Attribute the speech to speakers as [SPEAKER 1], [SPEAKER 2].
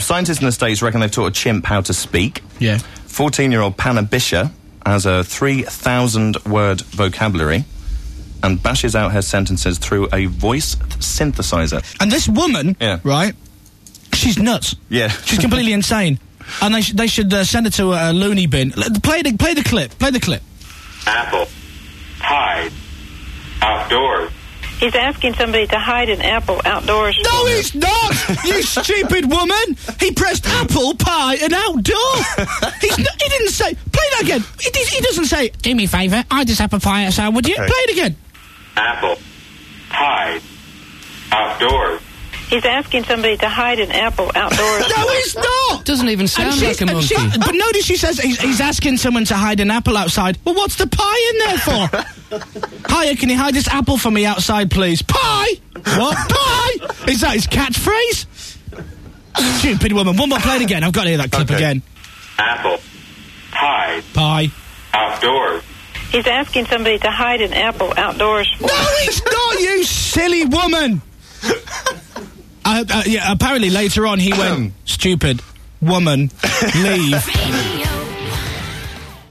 [SPEAKER 1] Scientists in the States reckon they've taught a chimp how to speak.
[SPEAKER 2] Yeah.
[SPEAKER 1] 14-year-old Panna Bisha has a 3,000-word vocabulary and bashes out her sentences through a voice synthesizer.
[SPEAKER 2] And this woman,
[SPEAKER 1] Yeah.
[SPEAKER 2] right, she's nuts.
[SPEAKER 1] Yeah.
[SPEAKER 2] She's completely insane. And they should send her to a loony bin. Play the clip.
[SPEAKER 3] Apple. Hide. Outdoors.
[SPEAKER 4] He's asking somebody to hide an apple outdoors.
[SPEAKER 2] No, he's not! You stupid woman! He pressed apple, pie, and outdoor! He didn't say... Play that again! He doesn't say, do me a favour, hide this apple pie outside, would you?
[SPEAKER 1] Okay.
[SPEAKER 2] Play it again.
[SPEAKER 3] Apple. Hide. Outdoors.
[SPEAKER 4] He's asking somebody to hide an apple outdoors.
[SPEAKER 2] No, he's not!
[SPEAKER 5] Doesn't even sound like a monkey.
[SPEAKER 2] But notice she says he's asking someone to hide an apple outside. Well, what's the pie in there for? Hiya, can you hide this apple for me outside, please? Pie? What? Pie? Is that his catchphrase? Stupid woman. One more, play it again. I've got to hear that clip again.
[SPEAKER 3] Apple. Hide.
[SPEAKER 2] Pie.
[SPEAKER 3] Outdoors.
[SPEAKER 4] He's asking somebody to hide an apple outdoors.
[SPEAKER 2] No, he's not, you silly woman! Yeah, apparently later on he went, stupid woman, leave.